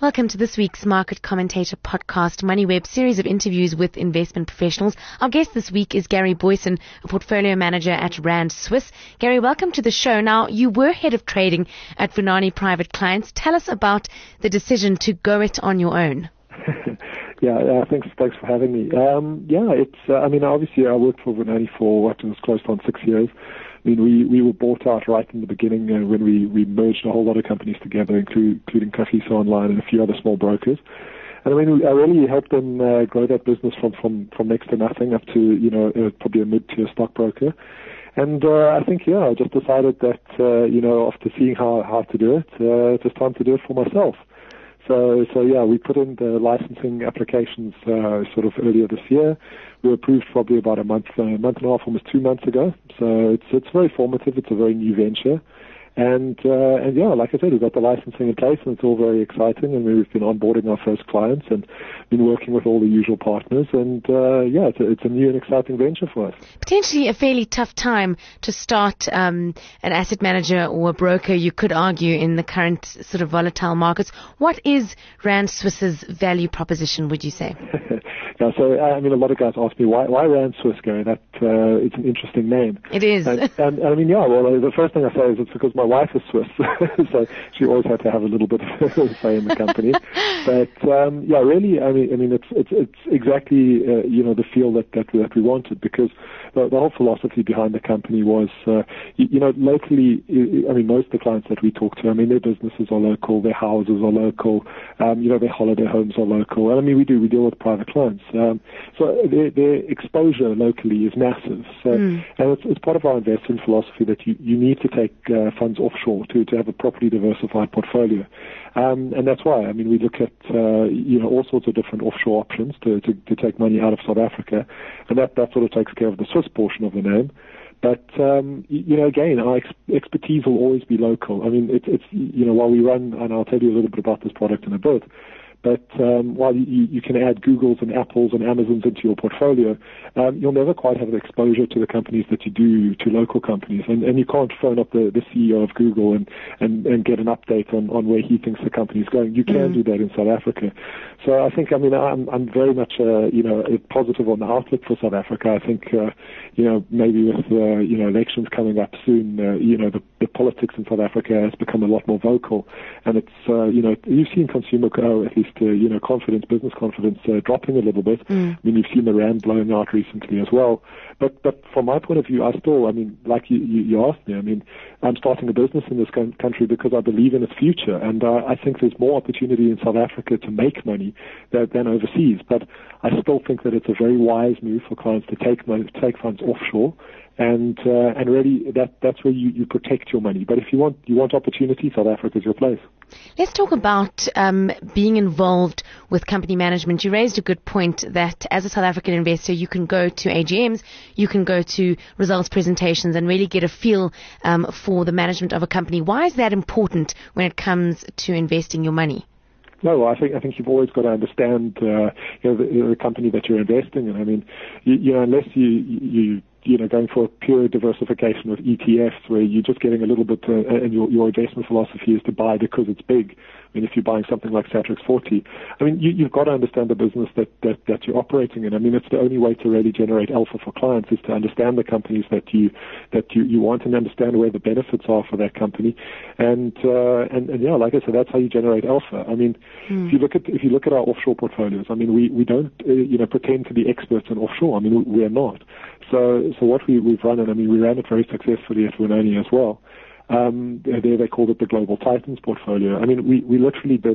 Welcome to this week's Market Commentator podcast, MoneyWeb series of interviews with investment professionals. Our guest this week is Gary Boyson, a portfolio manager at Rand Swiss. Gary, welcome to the show. Now, you were head of trading at Vunani Private Clients. Tell us about the decision to go it on your own. Thanks for having me. Obviously I worked for Vunani for what was close on 6 years. I mean, we were bought out right in the beginning when we merged a whole lot of companies together, including Kagiso Online and a few other small brokers. And I mean, I really helped them grow that business from next to nothing up to, probably a mid-tier stockbroker. And I just decided that, after seeing how to do it, it was time to do it for myself. So we put in the licensing applications sort of earlier this year. We were approved probably about a month and a half, almost 2 months ago. So it's very formative. It's a very new venture. And like I said, we've got the licensing in place and it's all very exciting. And we've been onboarding our first clients and been working with all the usual partners. And it's a new and exciting venture for us. Potentially a fairly tough time to start an asset manager or a broker, you could argue, in the current sort of volatile markets. What is Rand Swiss's value proposition, would you say? A lot of guys ask me, why Rand Swiss, Gary? That it's an interesting name. It is. The first thing I say is it's because my wife is Swiss, so she always had to have a little bit of say in the company. But it's exactly the feel that we wanted, because the whole philosophy behind the company was locally. Most of the clients that we talk to, their businesses are local, their houses are local, their holiday homes are local. And we deal with private clients. So their exposure locally is massive. So, and it's part of our investment philosophy that you need to take funds offshore to have a properly diversified portfolio. And that's why, we look at, all sorts of different offshore options to take money out of South Africa. And that sort of takes care of the Swiss portion of the name. But, again, our expertise will always be local. It's while we run, and I'll tell you a little bit about this product in a bit, but while you can add Googles and Apples and Amazons into your portfolio, you'll never quite have the exposure to the companies that you do to local companies. And you can't phone up the CEO of Google and get an update on where he thinks the company's going. You can do that in South Africa. So I think, I'm very much, positive on the outlook for South Africa. I think, maybe with, elections coming up soon, the politics in South Africa has become a lot more vocal. And it's, you've seen consumer at least, confidence, business confidence dropping a little bit. You've seen the rand blowing out recently as well. But from my point of view, I still, like you asked me, I'm starting a business in this country because I believe in its future. And I think there's more opportunity in South Africa to make money than overseas. But I still think that it's a very wise move for clients to take funds offshore. And really, that's where you protect your money. But if you want opportunity, South Africa is your place. Let's talk about being involved with company management. You raised a good point that as a South African investor, you can go to AGMs, you can go to results presentations and really get a feel for the management of a company. Why is that important when it comes to investing your money? No, I think you've always got to understand the company that you're investing in. Unless you going for a pure diversification with ETFs where you're just getting a little bit, and your investment philosophy is to buy because it's big. If you're buying something like Satrix 40, you've got to understand the business that you're operating in. It's the only way to really generate alpha for clients is to understand the companies that you want and understand where the benefits are for that company. And like I said, that's how you generate alpha. If you look at our offshore portfolios, we don't pretend to be experts in offshore. We are not. So what we've run, and we ran it very successfully at Vunani as well. There they called it the Global Titans portfolio. We literally did,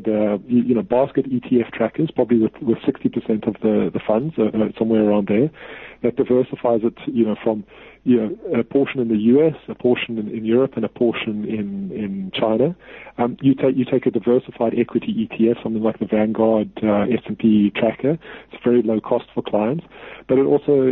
basket ETF trackers, probably with 60% of the funds, somewhere around there, that diversifies it, from a portion in the US, a portion in Europe, and a portion in China. You take a diversified equity ETF, something like the Vanguard S&P tracker. It's very low cost for clients, but it also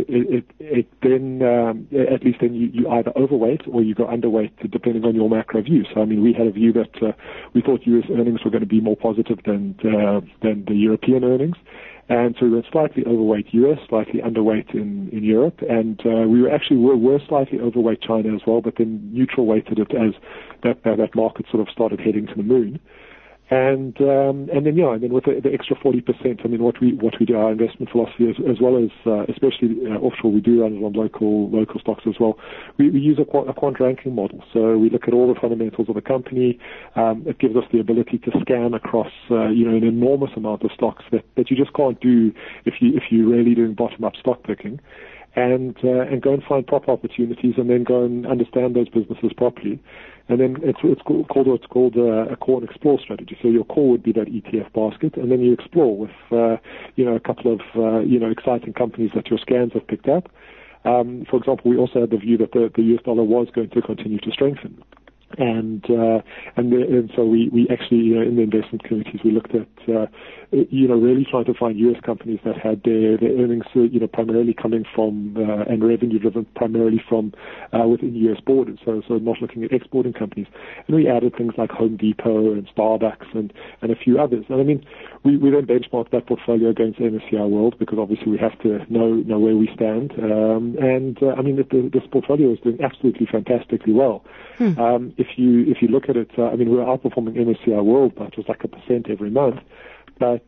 then at least then you either overweight or you go underweight depending on your macro view. So we had a view that we thought US earnings were going to be more positive than the European earnings. And so we went slightly overweight US, slightly underweight in Europe, and we were slightly overweight China as well, but then neutral weighted it as that market sort of started heading to the moon. And then with the extra 40%, I mean, what we do, our investment philosophy, as well as especially offshore, we do run it on local stocks as well. We use a quant ranking model, so we look at all the fundamentals of the company. It gives us the ability to scan across an enormous amount of stocks that you just can't do if you're really doing bottom-up stock picking. And go and find proper opportunities, and then go and understand those businesses properly. And then it's called a core and explore strategy. So your core would be that ETF basket, and then you explore with a couple of exciting companies that your scans have picked up. For example, we also had the view that the US dollar was going to continue to strengthen. And so we actually, in the investment committees, we looked at, really trying to find U.S. companies that had their earnings, primarily coming from, and revenue driven primarily from, within U.S. borders. So not looking at exporting companies. And we added things like Home Depot and Starbucks and a few others. And I mean, we then benchmarked that portfolio against MSCI World, because obviously we have to know where we stand. This portfolio is doing absolutely fantastically well. If you look at it, we're outperforming MSCI World by just like 1% every month. But,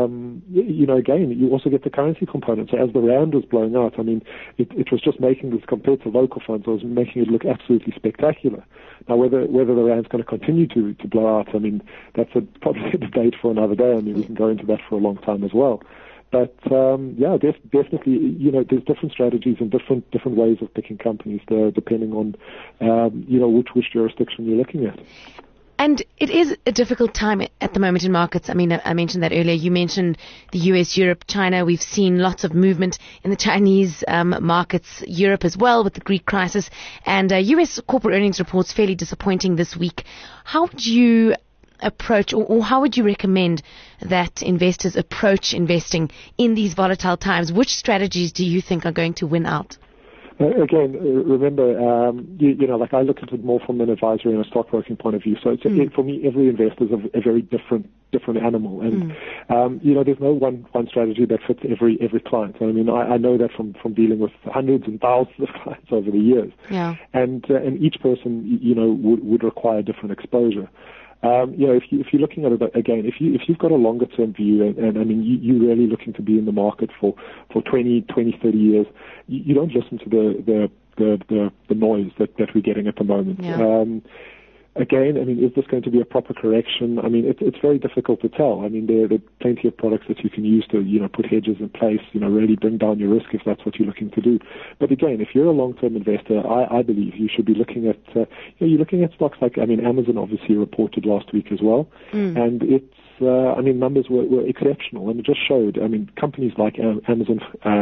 again, you also get the currency component. So as the rand was blowing out, it was just making this, compared to local funds, it was making it look absolutely spectacular. Now, whether the rand's going to continue to blow out, that's probably a debate for another day. We can go into that for a long time as well. But definitely, there's different strategies and different ways of picking companies there, depending on, which jurisdiction you're looking at. And it is a difficult time at the moment in markets. I mentioned that earlier. You mentioned the US, Europe, China. We've seen lots of movement in the Chinese markets, Europe as well, with the Greek crisis, and US corporate earnings reports fairly disappointing this week. How would you approach, or how would you recommend that investors approach investing in these volatile times? Which strategies do you think are going to win out? Again, remember, I look at it more from an advisory and a stockbroking point of view. So for me, every investor is a very different animal, and there's no one strategy that fits every client. I know that from dealing with hundreds and thousands of clients over the years. Yeah. And each person, would require different exposure. If you're looking at it again, if you've got a longer term view, and you're really looking to be in the market for 20, 30 years, you don't listen to the noise that we're getting at the moment. Yeah. Again, is this going to be a proper correction? It's very difficult to tell. There are plenty of products that you can use to, put hedges in place, really bring down your risk if that's what you're looking to do. But again, if you're a long-term investor, I believe you should be looking at, you're looking at stocks like, Amazon obviously reported last week as well. And it's, numbers were exceptional, and it just showed, companies like Amazon,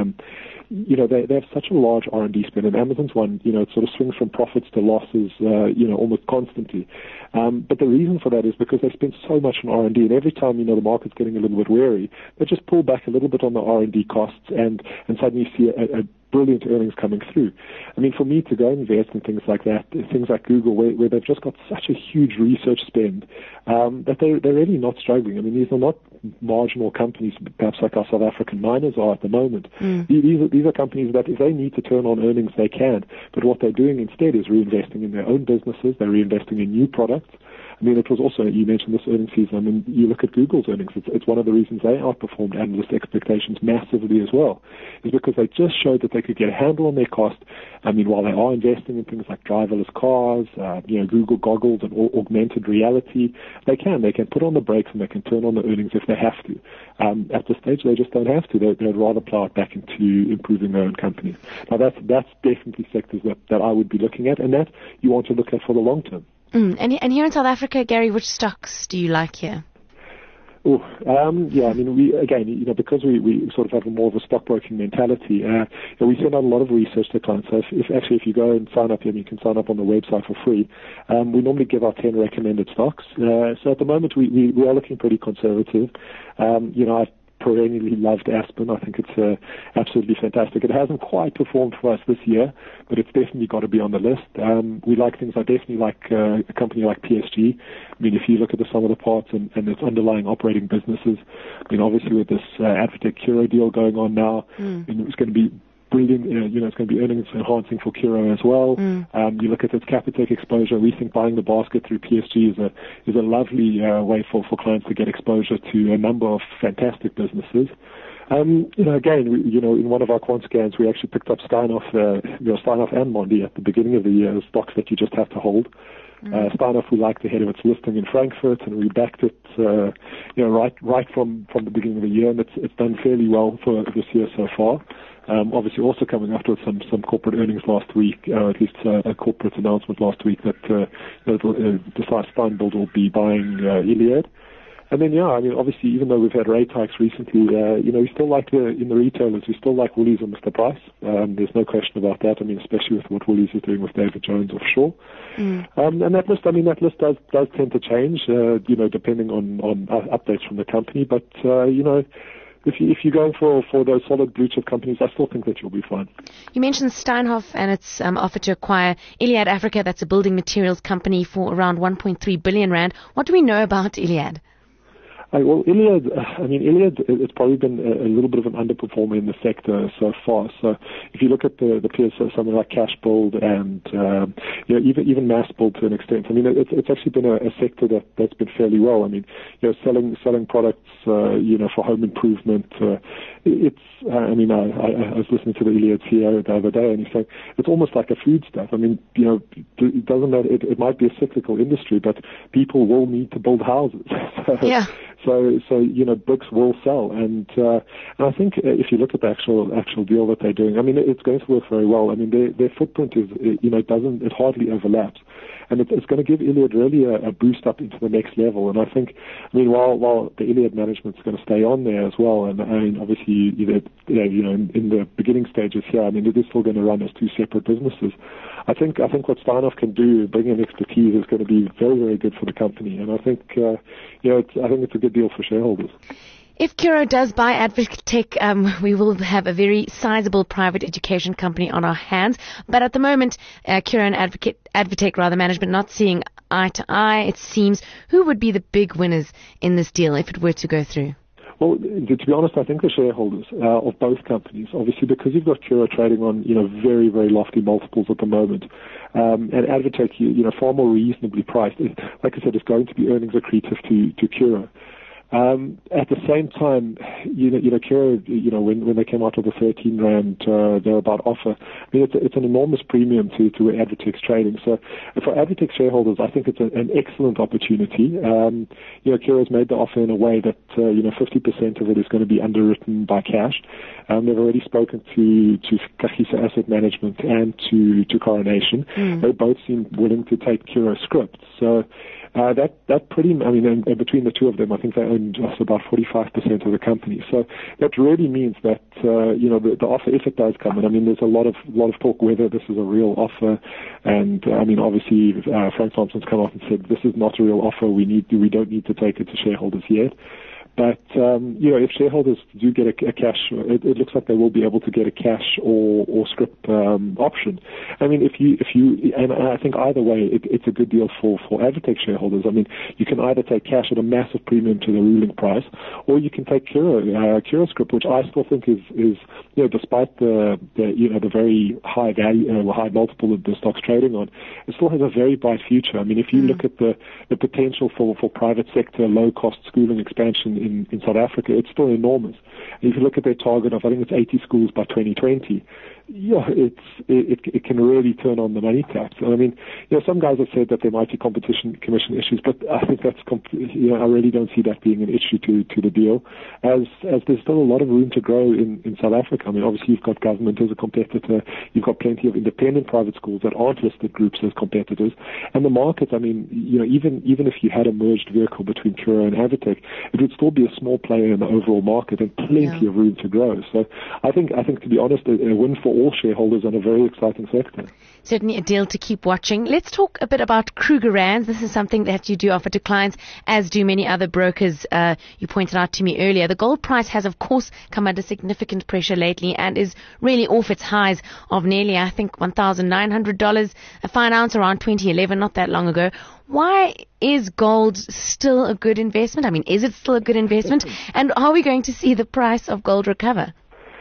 they have such a large R&D spend, and Amazon's one, it sort of swings from profits to losses, almost constantly. But the reason for that is because they spend so much on R&D, and every time, the market's getting a little bit wary, they just pull back a little bit on the R&D costs, and suddenly you see a brilliant earnings coming through. For me to go invest in things like that, things like Google, where they've just got such a huge research spend, that they're really not struggling. These are not marginal companies, perhaps like our South African miners are at the moment. These are companies that if they need to turn on earnings, they can. But what they're doing instead is reinvesting in their own businesses. They're reinvesting in new products. It was also, you mentioned this earnings season. You look at Google's earnings. It's one of the reasons they outperformed analyst expectations massively as well, is because they just showed that they could get a handle on their cost. While they are investing in things like driverless cars, Google goggles and augmented reality, they can put on the brakes and they can turn on the earnings if they have to. At this stage, they just don't have to. They'd rather plow it back into improving their own companies. Now, that's definitely sectors that I would be looking at, and that you want to look at for the long term. And here in South Africa, Gary, which stocks do you like here? We again, because we sort of have more of a stockbroking mentality, we send out a lot of research to clients. So if you go and sign up here, you can sign up on the website for free. We normally give out 10 recommended stocks. So at the moment, we are looking pretty conservative. I've perennially loved Aspen. I think it's absolutely fantastic. It hasn't quite performed for us this year, but it's definitely got to be on the list. We like things. I definitely like a company like PSG. If you look at the sum of the parts and its underlying operating businesses, obviously with this Advotech Cura deal going on now, it's going to be brilliant. It's going to be earnings enhancing for Curro as well. You look at its Capitec exposure. We think buying the basket through PSG is a lovely way for clients to get exposure to a number of fantastic businesses. Again, in one of our quant scans, we actually picked up Steinhoff and Mondi at the beginning of the year as stocks that you just have to hold. Steinhoff, we liked ahead of its listing in Frankfurt, and we backed it, right from the beginning of the year, and it's done fairly well for this year so far. Obviously, also coming after some corporate earnings last week, at least a corporate announcement last week that decides Steinbold will be buying Iliad. And then, obviously, even though we've had rate hikes recently, we still like in the retailers, we still like Woolies and Mr. Price. There's no question about that. Especially with what Woolies is doing with David Jones offshore. And that list does tend to change, depending on updates from the company. But, if you're going for those solid blue chip companies, I still think that you'll be fine. You mentioned Steinhoff and its offer to acquire Iliad Africa. That's a building materials company for around 1.3 billion rand. What do we know about Iliad? Well, Iliad, it's probably been a little bit of an underperformer in the sector so far. So if you look at the peers, something like Cashbuild and, even Massbuild to an extent, it's actually been a sector that's been fairly well. Selling products, for home improvement, I was listening to the Iliad CEO the other day, and he's saying it's almost like a food stuff. It doesn't matter. It might be a cyclical industry, but people will need to build houses. So bricks will sell, and I think if you look at the actual deal that they're doing, it's going to work very well. Their footprint is, it hardly overlaps, and it's going to give Iliad really a boost up into the next level. And I think, while the Iliad management's going to stay on there as well, and obviously, in the beginning stages here, it is still going to run as two separate businesses. I think what Steinhoff can do, bring in expertise, is going to be very, very good for the company, and I think it's a good deal for shareholders. If Curro does buy Advtech, we will have a very sizable private education company on our hands. But at the moment, Curro and Advtech management not seeing eye to eye, it seems. Who would be the big winners in this deal if it were to go through? Well, to be honest, I think the shareholders of both companies, obviously, because you've got Curro trading on, very, very lofty multiples at the moment, and Advtech, far more reasonably priced. Like I said, it's going to be earnings accretive to Curro. At the same time, Curro, when they came out with the 13 rand thereabout offer, it's an enormous premium to where Advtech's trading. So for Advtech shareholders, I think it's an excellent opportunity. Curro's made the offer in a way that 50% of it is going to be underwritten by cash. They've already spoken to Kagiso Asset Management and to Coronation. They both seem willing to take Curro script. So that pretty, and between the two of them, I think they own just about 45% of the company. So that really means that the offer, if it does come, and there's a lot of talk whether this is a real offer, and obviously Frank Thompson's come out and said this is not a real offer. We don't need to take it to shareholders yet. But, if shareholders do get a cash, it looks like they will be able to get a cash or scrip option. And I think either way, it's a good deal for Advtech shareholders. You can either take cash at a massive premium to the ruling price, or you can take Curro scrip, which I still think is despite the very high value, high multiple that the stock's trading on, it still has a very bright future. If you look at the potential for private sector, low cost schooling expansion in South Africa, it's still enormous. And if you look at their target of, I think it's 80 schools by 2020, it can really turn on the money taps. Some guys have said that there might be competition commission issues, but I think that's I really don't see that being an issue to the deal, as there's still a lot of room to grow in South Africa. Obviously you've got government as a competitor, you've got plenty of independent private schools that aren't listed groups as competitors, and the market, even if you had a merged vehicle between Curro and Advtech, it would still be a small player in the overall market and plenty of room to grow. So I think to be honest, a win for all shareholders and a very exciting sector. Certainly a deal to keep watching. Let's talk a bit about Krugerrand. This is something that you do offer to clients, as do many other brokers. You pointed out to me earlier. The gold price has, of course, come under significant pressure lately and is really off its highs of nearly, I think, $1,900 a fine ounce around 2011, not that long ago. Why is gold still a good investment? Is it still a good investment? And are we going to see the price of gold recover?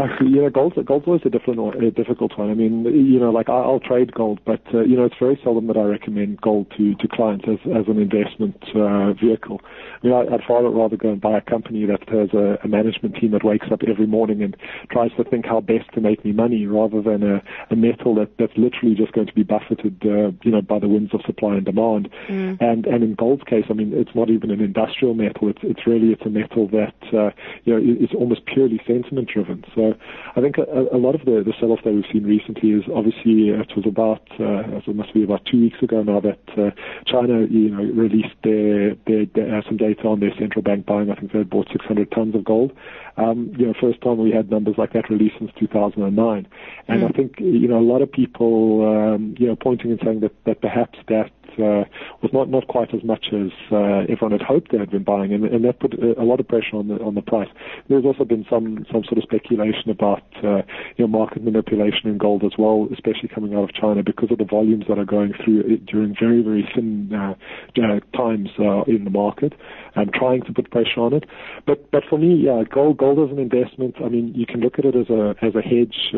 Gold's always a difficult one. I mean, like I'll trade gold, but it's very seldom that I recommend gold to clients as an investment vehicle. I mean, I'd far rather go and buy a company that has a management team that wakes up every morning and tries to think how best to make me money, rather than a metal that's literally just going to be buffeted, by the winds of supply and demand. And in gold's case, I mean, it's not even an industrial metal. It's a metal that is almost purely sentiment driven. So I think a lot of the sell-off that we've seen recently is obviously it was about it must be about 2 weeks ago now that China released their some data on their central bank buying. I think they bought 600 tons of gold. First time we had numbers like that released since 2009, and I think a lot of people pointing and saying that perhaps that was not quite as much as everyone had hoped they had been buying, and that put a lot of pressure on the price. There's also been some sort of speculation about market manipulation in gold as well, especially coming out of China because of the volumes that are going through it during very, very thin times in the market, and trying to put pressure on it. But for me, gold as an investment, I mean, you can look at it as a hedge,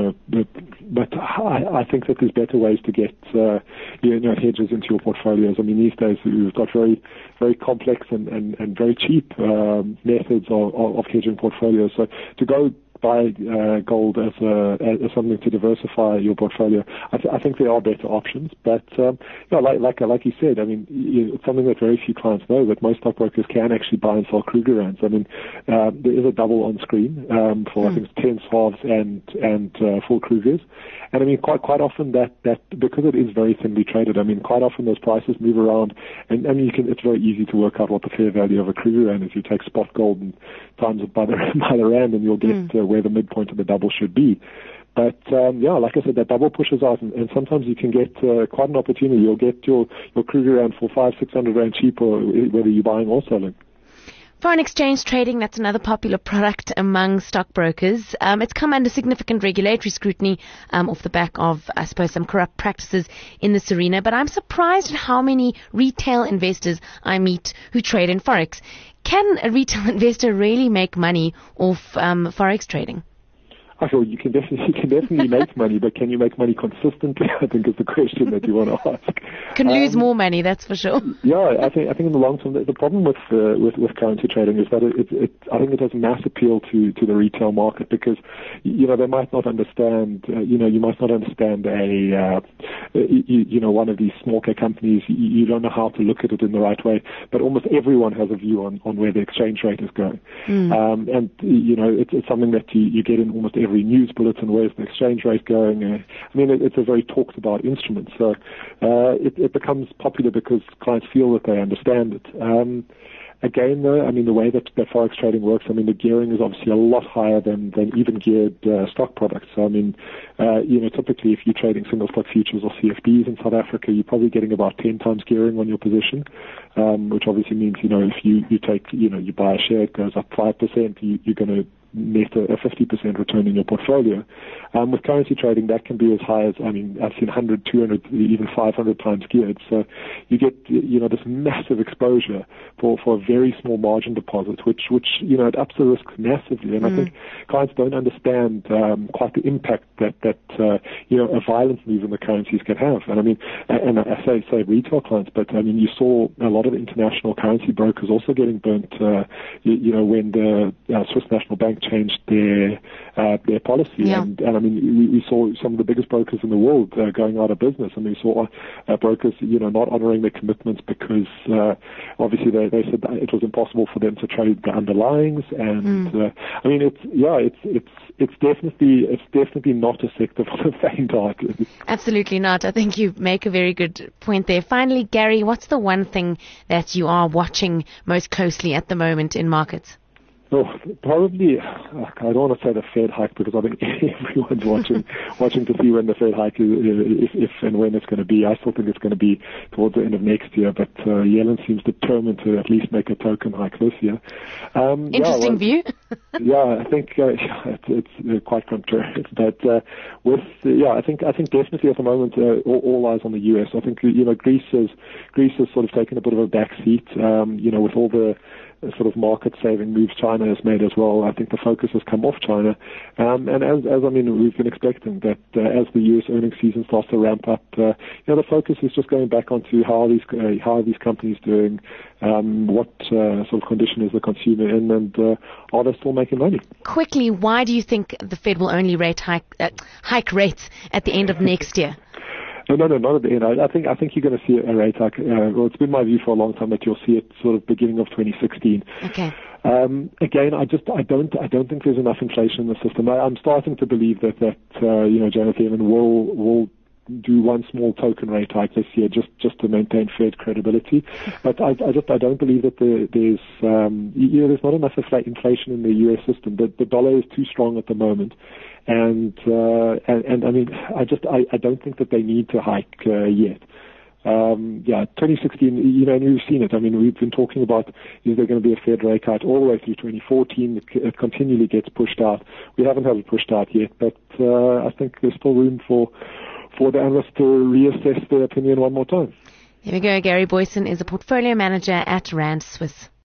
but I think that there's better ways to get hedges into your portfolios. I mean, these days we've got very, very complex and very cheap methods of hedging portfolios. So to go buy gold as something to diversify your portfolio, I think there are better options. But like you said, I mean, it's something that very few clients know, that most stockbrokers can actually buy and sell Krugerrands. I mean, there is a double on screen for I think 10 halves and full Krugers. And I mean, quite often that because it is very thinly traded, I mean, quite often those prices move around, and I mean, it's very easy to work out what the fair value of a Krugerrand is. You take spot gold and times it by the rand, and you'll get where the midpoint of the double should be. But like I said, that double pushes out, and sometimes you can get quite an opportunity. You'll get your Krugerrand for 500-600 rand cheaper, whether you're buying or selling. Foreign exchange trading, that's another popular product among stockbrokers. It's come under significant regulatory scrutiny off the back of, I suppose, some corrupt practices in this arena. But I'm surprised at how many retail investors I meet who trade in Forex. Can a retail investor really make money off Forex trading? I feel you can definitely make money, but can you make money consistently? I think is the question that you want to ask. Can lose more money, that's for sure. Yeah, I think in the long term, the problem with currency trading is that I think it has mass appeal to the retail market, because they might not understand. You might not understand one of these small cap companies. You don't know how to look at it in the right way. But almost everyone has a view on where the exchange rate is going, and it's something that you get in almost every news bulletin. Where's the exchange rate going? I mean, it's a very talked about instrument. So it becomes popular because clients feel that they understand it. Again, though, I mean, the way that Forex trading works, I mean, the gearing is obviously a lot higher than even geared stock products. So, I mean, typically if you're trading single stock futures or CFDs in South Africa, you're probably getting about 10 times gearing on your position, which obviously means, if you take, you buy a share, it goes up 5%, you're going to net a 50% return in your portfolio. With currency trading, that can be as high as, I mean, I've seen 100, 200, even 500 times geared. So you get, this massive exposure for a very small margin deposit, which it ups the risk massively. And I think clients don't understand quite the impact that a violent move in the currencies can have. And I mean, and I say retail clients, but I mean, you saw a lot of international currency brokers also getting burnt, when the Swiss National Bank changed their policy. Yeah. And I mean, we saw some of the biggest brokers in the world going out of business, and we saw brokers, not honoring their commitments because obviously they said that it was impossible for them to trade the underlyings. And I mean, it's definitely not a sector for the faint-hearted. Absolutely not. I think you make a very good point there. Finally, Gary, what's the one thing that you are watching most closely at the moment in markets? Oh, probably, I don't want to say the Fed hike, because I think everyone's watching to see when the Fed hike is, if and when it's going to be. I still think it's going to be towards the end of next year, but Yellen seems determined to at least make a token hike this year. Interesting view. I think it's quite contrary. But I think definitely at the moment all eyes on the US. I think Greece has sort of taken a bit of a back seat. With all the sort of market-saving moves China has made as well. I think the focus has come off China, and as I mean, we've been expecting that as the U.S. earnings season starts to ramp up, the focus is just going back onto how are these companies doing, what sort of condition is the consumer in, and are they still making money? Quickly, why do you think the Fed will only hike rates at the end of next year? No, not at the end. I think you're going to see a rate hike. Well, it's been my view for a long time that you'll see it sort of beginning of 2016. Okay. Again, I don't think there's enough inflation in the system. I'm starting to believe that Janet Yellen will do one small token rate hike this year just to maintain Fed credibility. But I don't believe that there's not enough inflation in the U.S. system. The dollar is too strong at the moment. And I mean, I don't think that they need to hike yet. 2016, and we've seen it. I mean, we've been talking about, is there going to be a Fed rate hike all the way through 2014? It continually gets pushed out. We haven't had it pushed out yet, but I think there's still room for the analysts to reassess their opinion one more time. There we go. Gary Boyson is a portfolio manager at Rand Swiss.